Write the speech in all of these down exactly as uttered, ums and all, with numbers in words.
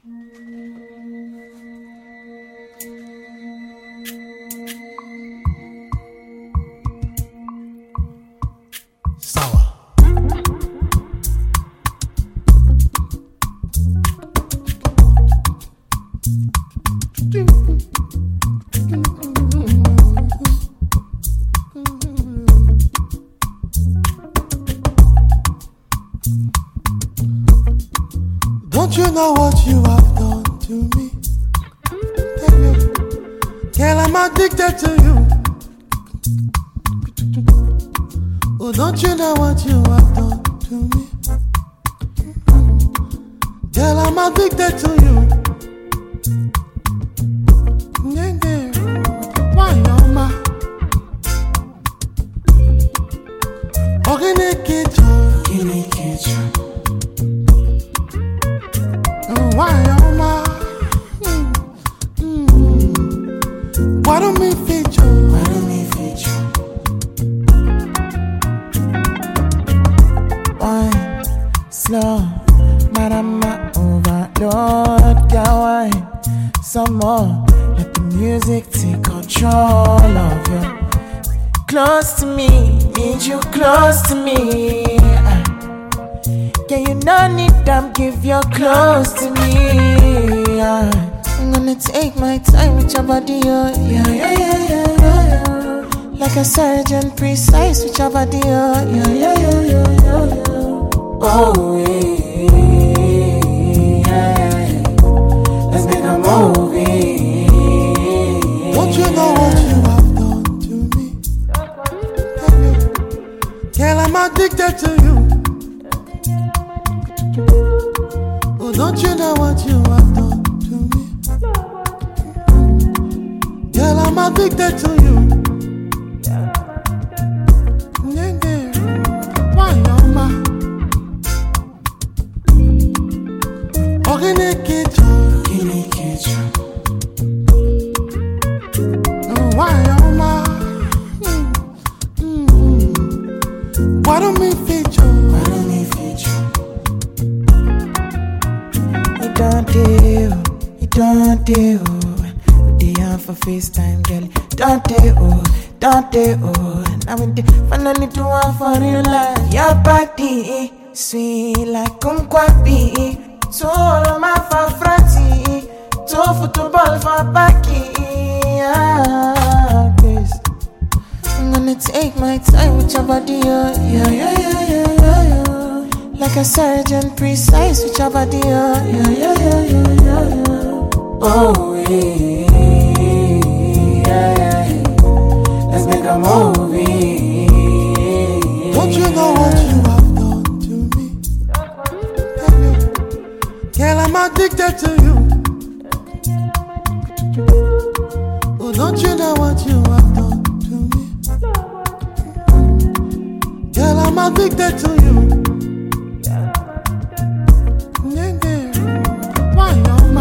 Don't you know what you have done to me? Tell you, girl, I'm addicted to you. Oh, don't you know what you have done to me? Girl, I'm addicted to you. Yeah, yeah. Why, Yoma? Ogene Kicho. Ogene Kicho. Why, Yoma? Mm, mm. Why don't we feature? Why don't we feature? Wine, slow, marama overload. Girl, wine, some more. Let the music take control of you. Close to me, need you close to me. Yeah, you no need them, give your close to me. Yeah. I'm gonna take my time with your body, oh. Yeah, yeah, yeah, yeah, yeah, yeah. Like a surgeon, precise with your body, oh. Yeah, yeah, yeah, yeah, yeah, yeah. Oh, yeah, yeah, yeah. Let's make a movie. Don't you know what you have done to me? Tell you, girl, I'm addicted to you. Oh, don't you know what you have done to me? Girl, I'm addicted to you. Yeah, yeah. Why, Yoma? Ogene Kicho. Ogene Kicho. Oh, why, Yoma? Mm, mm. Why don't we feature? Why don't we feature? You don't do, you don't do. The hand for FaceTime, girl. Don't do, don't do. Now we do finally do one for real life. Your body sweet like kumquapi. So my for fratty, so football for backy. Yeah, please. I'm gonna take my time with your body, oh. Yeah, yeah, yeah, yeah, yeah, yeah. Like a surgeon, precise with your body, oh. Yeah, yeah, yeah, yeah, yeah, yeah. Oh, yeah, yeah, yeah. Let's make a movie. Don't you know what you have done to me? Tell you, girl, I'm addicted to you. Oh, don't you know what you have done to me? Girl, I'm addicted to you. Yeah, yeah. Why, Yoma?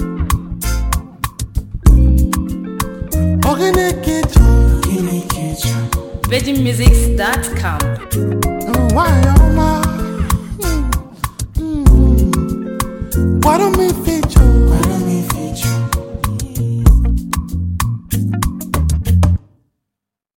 Ogene Kicho. Ogene Kicho. virgin musics dot com. Oh, why, Yoma? Mm, mm. Why don't we